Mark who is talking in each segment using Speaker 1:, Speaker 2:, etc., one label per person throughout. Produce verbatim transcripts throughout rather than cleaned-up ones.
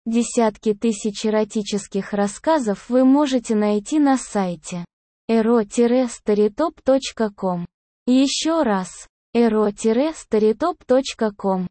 Speaker 1: Десятки тысяч эротических рассказов вы можете найти на сайте эро старитоп точка ком. Еще раз. эро старитоп точка ком.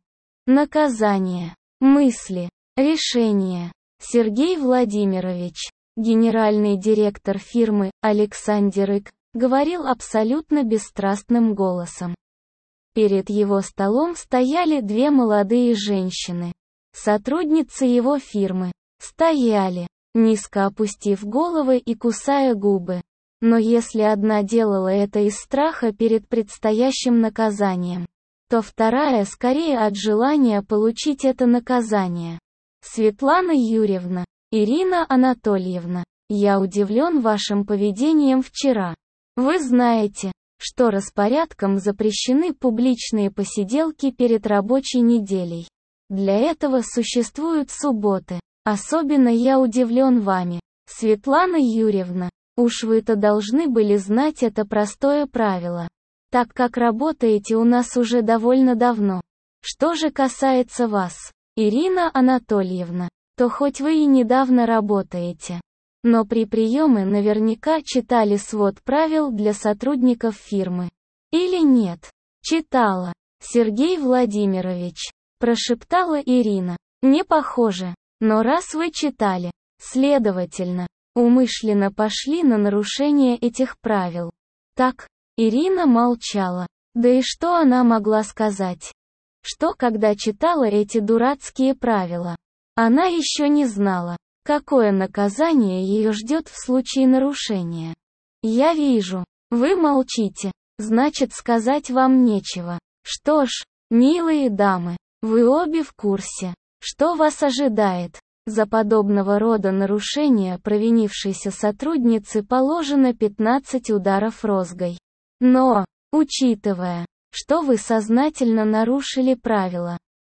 Speaker 1: Наказание. Мысли. Решение. Сергей Владимирович, генеральный директор фирмы, Александр Ик, говорил абсолютно бесстрастным голосом. Перед его столом стояли две молодые женщины. Сотрудницы его фирмы. Стояли, низко опустив головы и кусая губы. Но если одна делала это из страха перед предстоящим наказанием, то вторая скорее от желания получить это наказание. Светлана Юрьевна, Ирина Анатольевна, я удивлен вашим поведением вчера. Вы знаете, что распорядком запрещены публичные посиделки перед рабочей неделей. Для этого существуют субботы. Особенно я удивлен вами, Светлана Юрьевна. Уж вы-то должны были знать это простое правило, так как работаете у нас уже довольно давно. Что же касается вас, Ирина Анатольевна, то хоть вы и недавно работаете, но при приеме наверняка читали свод правил для сотрудников фирмы. Или нет? Читала. Сергей Владимирович, прошептала Ирина. Не похоже, но раз вы читали, следовательно, умышленно пошли на нарушение этих правил. Так, Ирина молчала. Да и что она могла сказать? Что когда читала эти дурацкие правила? Она еще не знала, какое наказание ее ждет в случае нарушения. Я вижу, вы молчите, значит сказать вам нечего. Что ж, милые дамы, вы обе в курсе, что вас ожидает. За подобного рода нарушения провинившейся сотруднице положено пятнадцать ударов розгой. Но, учитывая, что вы сознательно нарушили правила,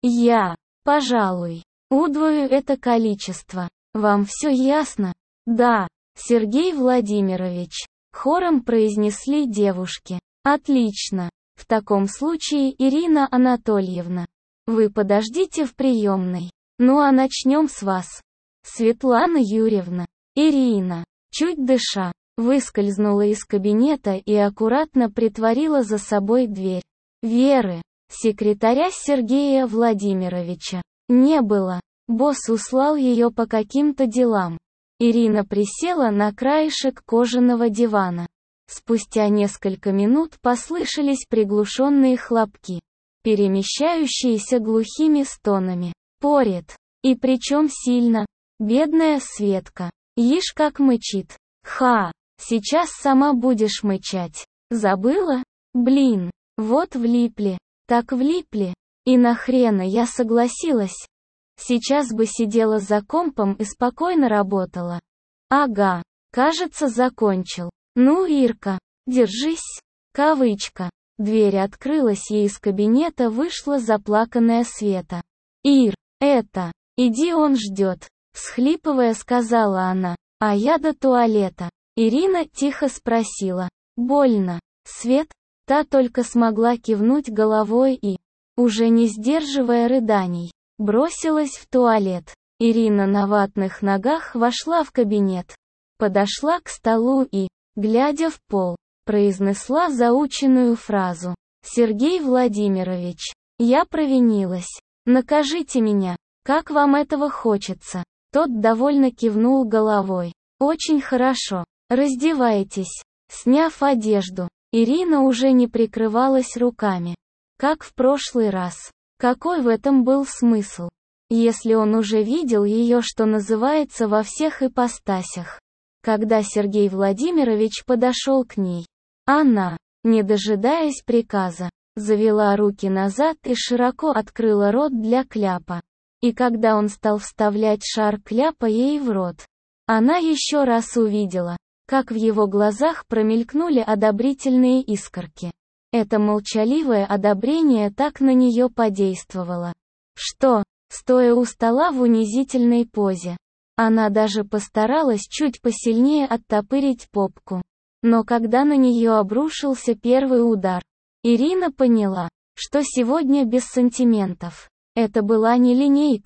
Speaker 1: я, пожалуй, удвою это количество. Вам все ясно? Да, Сергей Владимирович, хором произнесли девушки. Отлично. В таком случае, Ирина Анатольевна, вы подождите в приемной. Ну а начнем с вас. Светлана Юрьевна. Ирина, чуть дыша, выскользнула из кабинета и аккуратно притворила за собой дверь. Веры, секретаря Сергея Владимировича, не было. Босс услал ее по каким-то делам. Ирина присела на краешек кожаного дивана. Спустя несколько минут послышались приглушенные хлопки, перемещающиеся глухими стонами. Порет. И причем сильно. Бедная Светка. Ишь как мычит. Ха. Сейчас сама будешь мычать. Забыла? Блин. Вот влипли. Так влипли. И нахрена я согласилась. Сейчас бы сидела за компом и спокойно работала. Ага. Кажется, закончил. Ну, Ирка, держись. Кавычка. Дверь открылась и из кабинета вышла заплаканная Света. Ир. Это, иди, он ждет, всхлипывая сказала она, а я до туалета. Ирина тихо спросила, больно, Свет? Та только смогла кивнуть головой и, уже не сдерживая рыданий, бросилась в туалет. Ирина на ватных ногах вошла в кабинет, подошла к столу и, глядя в пол, произнесла заученную фразу. Сергей Владимирович, я провинилась. Накажите меня, как вам этого хочется. Тот довольно кивнул головой. Очень хорошо. Раздевайтесь. Сняв одежду, Ирина уже не прикрывалась руками. Как в прошлый раз. Какой в этом был смысл? Если он уже видел ее, что называется, во всех ипостасях. Когда Сергей Владимирович подошел к ней, она, не дожидаясь приказа, завела руки назад и широко открыла рот для кляпа. И когда он стал вставлять шар кляпа ей в рот, она еще раз увидела, как в его глазах промелькнули одобрительные искорки. Это молчаливое одобрение так на нее подействовало, что, стоя у стола в унизительной позе, она даже постаралась чуть посильнее оттопырить попку. Но когда на нее обрушился первый удар, Ирина поняла, что сегодня без сантиментов. Это была не линейка.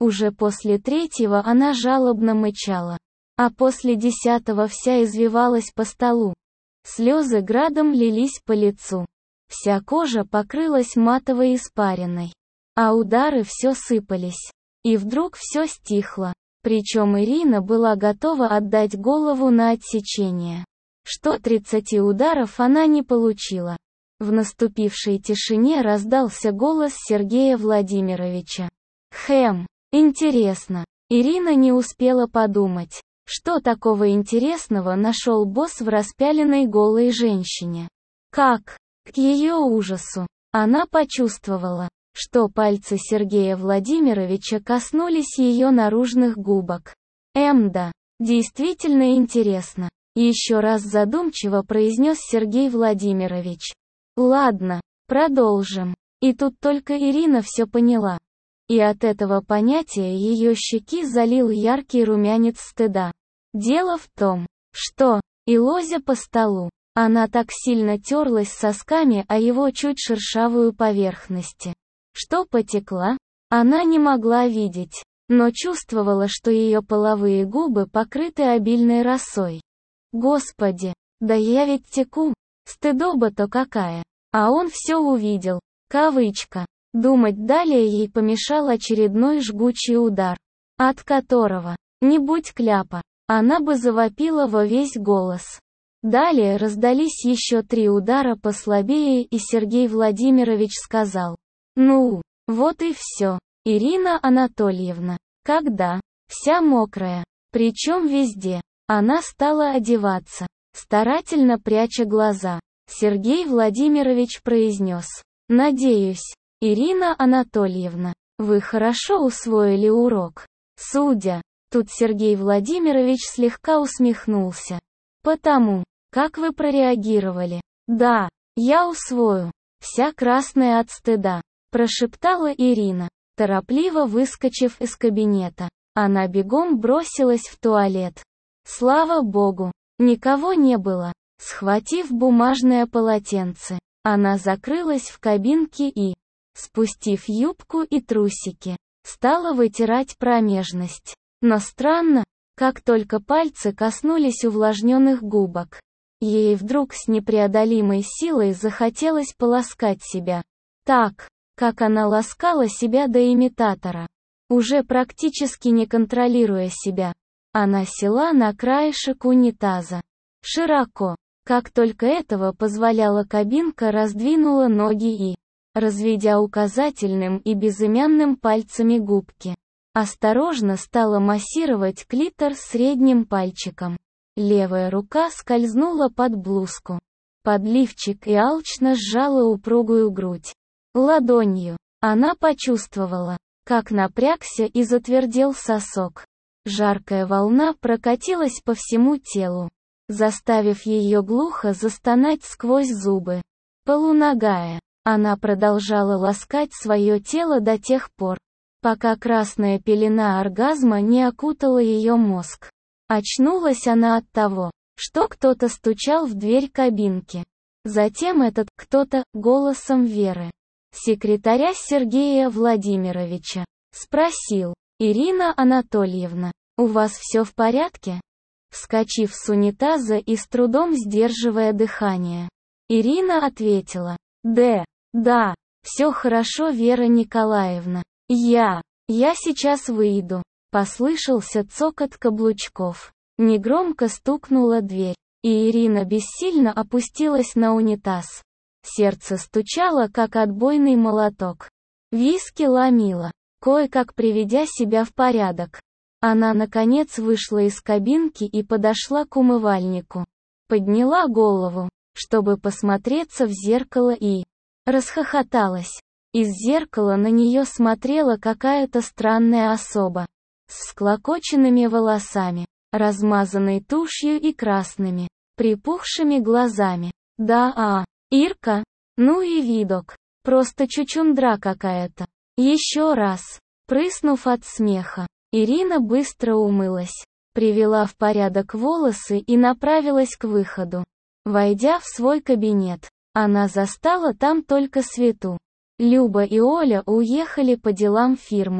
Speaker 1: Уже после третьего она жалобно мычала. А после десятого вся извивалась по столу. Слезы градом лились по лицу. Вся кожа покрылась матовой испариной. А удары все сыпались. И вдруг все стихло. Причем Ирина была готова отдать голову на отсечение. Что тридцати ударов она не получила. В наступившей тишине раздался голос Сергея Владимировича. Хэм, интересно. Ирина не успела подумать, что такого интересного нашел босс в распяленной голой женщине. Как? К ее ужасу. Она почувствовала, что пальцы Сергея Владимировича коснулись ее наружных губок. Эм да, действительно интересно. Еще раз задумчиво произнес Сергей Владимирович. Ладно, продолжим. И тут только Ирина все поняла. И от этого понятия ее щеки залил яркий румянец стыда. Дело в том, что, и лозя по столу, она так сильно терлась сосками о его чуть шершавую поверхность, что потекла, она не могла видеть, но чувствовала, что ее половые губы покрыты обильной росой. Господи, да я ведь теку, стыдоба-то какая. А он все увидел. Кавычка. Думать далее ей помешал очередной жгучий удар, от которого, не будь кляпа, она бы завопила во весь голос. Далее раздались еще три удара послабее, и Сергей Владимирович сказал: «Ну, вот и все, Ирина Анатольевна». Когда, вся мокрая, причем везде, она стала одеваться, старательно пряча глаза. Сергей Владимирович произнес: «Надеюсь, Ирина Анатольевна, вы хорошо усвоили урок». Судя, тут Сергей Владимирович слегка усмехнулся. «Потому, как вы прореагировали». «Да, я усвою». Вся красная от стыда, прошептала Ирина, торопливо выскочив из кабинета. Она бегом бросилась в туалет. Слава богу, никого не было. Схватив бумажное полотенце, она закрылась в кабинке и, спустив юбку и трусики, стала вытирать промежность. Но странно, как только пальцы коснулись увлажненных губок, ей вдруг с непреодолимой силой захотелось поласкать себя. Так, как она ласкала себя до имитатора. Уже практически не контролируя себя, она села на краешек унитаза. Широко, как только этого позволяла кабинка, раздвинула ноги и, разведя указательным и безымянным пальцами губки, осторожно стала массировать клитор средним пальчиком. Левая рука скользнула под блузку, под лифчик, и алчно сжала упругую грудь. Ладонью она почувствовала, как напрягся и затвердел сосок. Жаркая волна прокатилась по всему телу, заставив ее глухо застонать сквозь зубы. Полуногая, она продолжала ласкать свое тело до тех пор, пока красная пелена оргазма не окутала ее мозг. Очнулась она от того, что кто-то стучал в дверь кабинки. Затем этот кто-то, голосом Веры, секретаря Сергея Владимировича, спросил: «Ирина Анатольевна, у вас все в порядке?» Вскочив с унитаза и с трудом сдерживая дыхание, Ирина ответила: «Да, да, все хорошо, Вера Николаевна. Я, я сейчас выйду». Послышался цокот каблучков. Негромко стукнула дверь, и Ирина бессильно опустилась на унитаз. Сердце стучало, как отбойный молоток. Виски ломило. Кое-как приведя себя в порядок, она наконец вышла из кабинки и подошла к умывальнику. Подняла голову, чтобы посмотреться в зеркало, и расхохоталась. Из зеркала на нее смотрела какая-то странная особа, с всклокоченными волосами, размазанной тушью и красными, припухшими глазами. Да, а, Ирка? Ну и видок. Просто чучундра какая-то. Еще раз. Прыснув от смеха, Ирина быстро умылась, привела в порядок волосы и направилась к выходу. Войдя в свой кабинет, она застала там только Свету. Люба и Оля уехали по делам фирмы.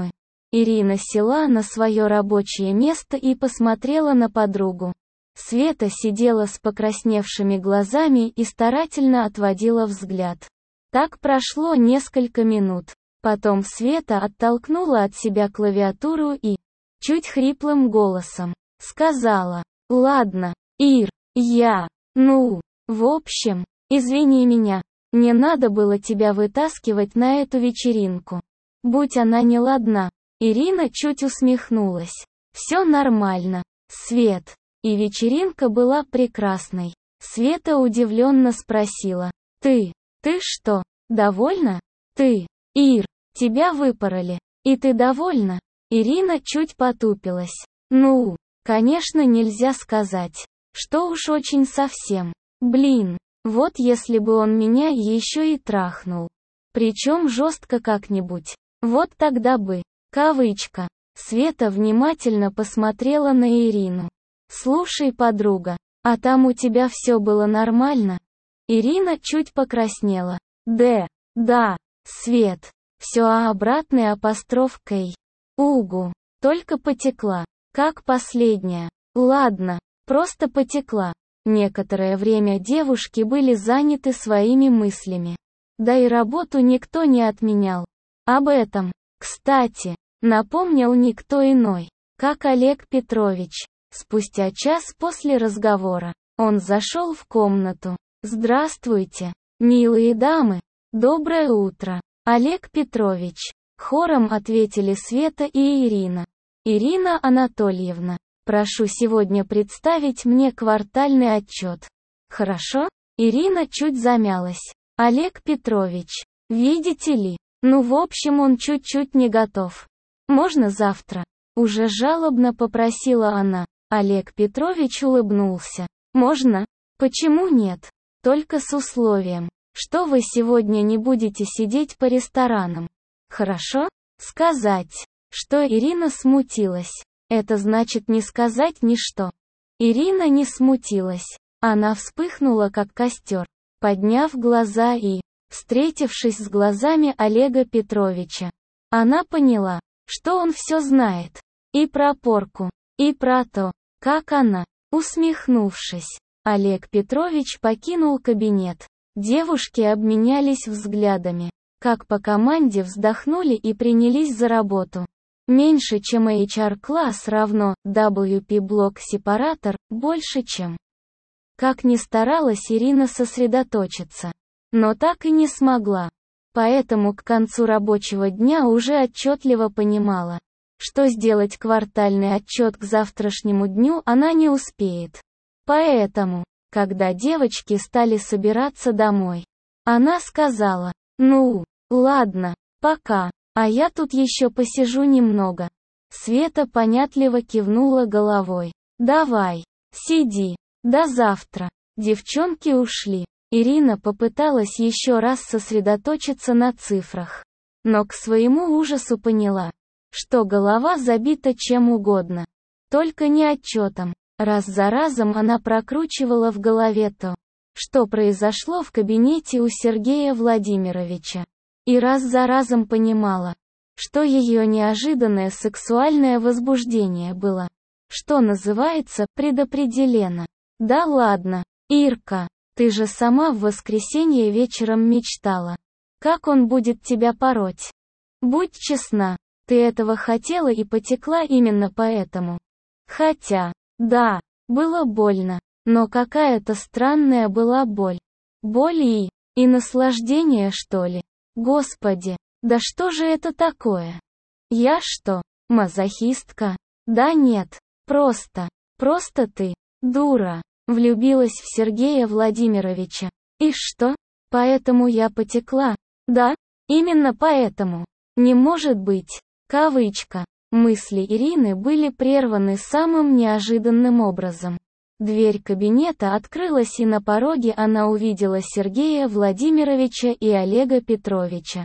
Speaker 1: Ирина села на свое рабочее место и посмотрела на подругу. Света сидела с покрасневшими глазами и старательно отводила взгляд. Так прошло несколько минут. Потом Света оттолкнула от себя клавиатуру и, чуть хриплым голосом, сказала: «Ладно, Ир, я, ну, в общем, извини меня, не надо было тебя вытаскивать на эту вечеринку. Будь она неладна». Ирина чуть усмехнулась. «Все нормально, Свет». И вечеринка была прекрасной. Света удивленно спросила: «Ты, ты что, довольна? Ты, Ир, тебя выпороли. И ты довольна?» Ирина чуть потупилась. «Ну, конечно, нельзя сказать, что уж очень совсем. Блин, вот если бы он меня еще и трахнул. Причем жестко как-нибудь. Вот тогда бы». Кавычка. Света внимательно посмотрела на Ирину. «Слушай, подруга, а там у тебя все было нормально?» Ирина чуть покраснела. «Да, да, Свет. Все, а обратный апостроф Кей. Угу. Только потекла. Как последняя. Ладно, просто потекла». Некоторое время девушки были заняты своими мыслями. Да и работу никто не отменял. Об этом, кстати, напомнил никто иной, как Олег Петрович. Спустя час после разговора, он зашел в комнату. «Здравствуйте, милые дамы. Доброе утро, Олег Петрович», — хором ответили Света и Ирина. «Ирина Анатольевна, прошу сегодня представить мне квартальный отчет». «Хорошо?» Ирина чуть замялась. «Олег Петрович, видите ли, ну в общем он чуть-чуть не готов. Можно завтра?» Уже жалобно попросила она. Олег Петрович улыбнулся. «Можно? Почему нет? Только с условием, что вы сегодня не будете сидеть по ресторанам. Хорошо?» Сказать, что Ирина смутилась. Это значит не сказать ни что. Ирина не смутилась. Она вспыхнула как костер, подняв глаза и, встретившись с глазами Олега Петровича, она поняла, что он все знает. И про порку, и про то, как она, усмехнувшись, Олег Петрович покинул кабинет. Девушки обменялись взглядами, как по команде вздохнули и принялись за работу. Меньше чем эйч ар-класс равно дабл ю пи-блок-сепаратор, больше чем. Как ни старалась Ирина сосредоточиться, но так и не смогла. Поэтому к концу рабочего дня уже отчетливо понимала, что сделать квартальный отчет к завтрашнему дню она не успеет. Поэтому, когда девочки стали собираться домой, она сказала: «Ну, ладно, пока, а я тут еще посижу немного». Света понятливо кивнула головой. «Давай, сиди, до завтра». Девчонки ушли. Ирина попыталась еще раз сосредоточиться на цифрах, но к своему ужасу поняла, что голова забита чем угодно, только не отчетом. Раз за разом она прокручивала в голове то, что произошло в кабинете у Сергея Владимировича, и раз за разом понимала, что ее неожиданное сексуальное возбуждение было, что называется, предопределено. «Да ладно, Ирка, ты же сама в воскресенье вечером мечтала, как он будет тебя пороть. Будь честна, ты этого хотела и потекла именно поэтому». Хотя, да, было больно, но какая-то странная была боль. Боль и, и наслаждение, что ли? Господи, да что же это такое? Я что, мазохистка? Да нет, просто, просто ты, дура, влюбилась в Сергея Владимировича. И что? Поэтому я потекла? Да, именно поэтому. Не может быть. Кавычка. Мысли Ирины были прерваны самым неожиданным образом. Дверь кабинета открылась, и на пороге она увидела Сергея Владимировича и Олега Петровича.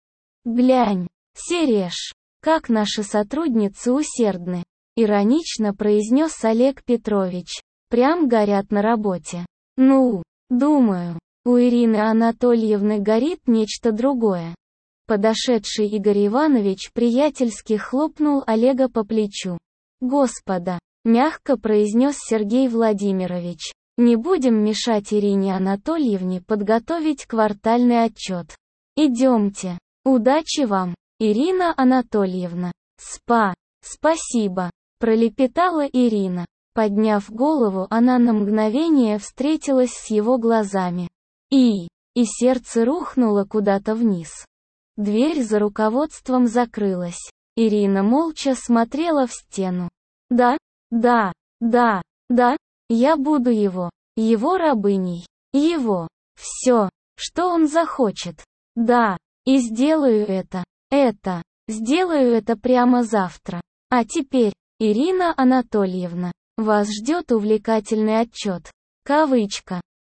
Speaker 1: «Глянь, Сереж, как наши сотрудницы усердны», — иронично произнес Олег Петрович. «Прям горят на работе». «Ну, думаю, у Ирины Анатольевны горит нечто другое». Подошедший Игорь Иванович приятельски хлопнул Олега по плечу. «Господа», — мягко произнес Сергей Владимирович, «не будем мешать Ирине Анатольевне подготовить квартальный отчет. Идемте. Удачи вам, Ирина Анатольевна». «Спа. Спасибо», — пролепетала Ирина. Подняв голову, она на мгновение встретилась с его глазами. И... и сердце рухнуло куда-то вниз. Дверь за руководством закрылась. Ирина молча смотрела в стену. «Да, да, да, да, я буду его, его рабыней, его, все, что он захочет. Да, и сделаю это, это, сделаю это прямо завтра. А теперь, Ирина Анатольевна, вас ждет увлекательный отчет». Кавычка.